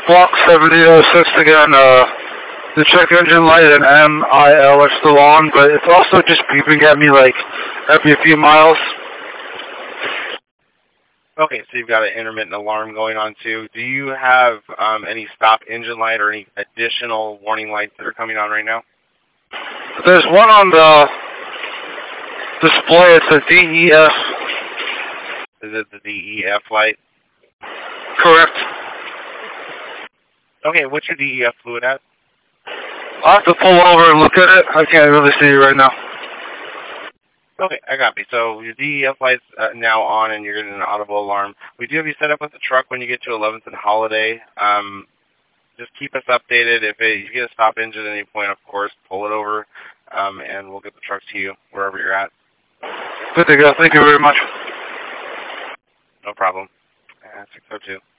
Block 7006 again. The check engine light and MIL are still on, but it's also just beeping at me like every few miles. Okay, so you've got an intermittent alarm going on too. Do you have any stop engine light or any additional warning lights that are coming on right now? There's one on the display. It's a DEF. Is it the DEF light? Correct. Okay, what's your DEF fluid at? I'll have to pull over and look at it. I can't really see it right now. Okay, I got you. So your DEF light's now on and you're getting an audible alarm. We do have you set up with the truck when you get to 11th and Holiday. Just keep us updated. If you get a stop engine at any point, of course, pull it over, and we'll get the truck to you wherever you're at. Good to go. Thank you very much. No problem. 602.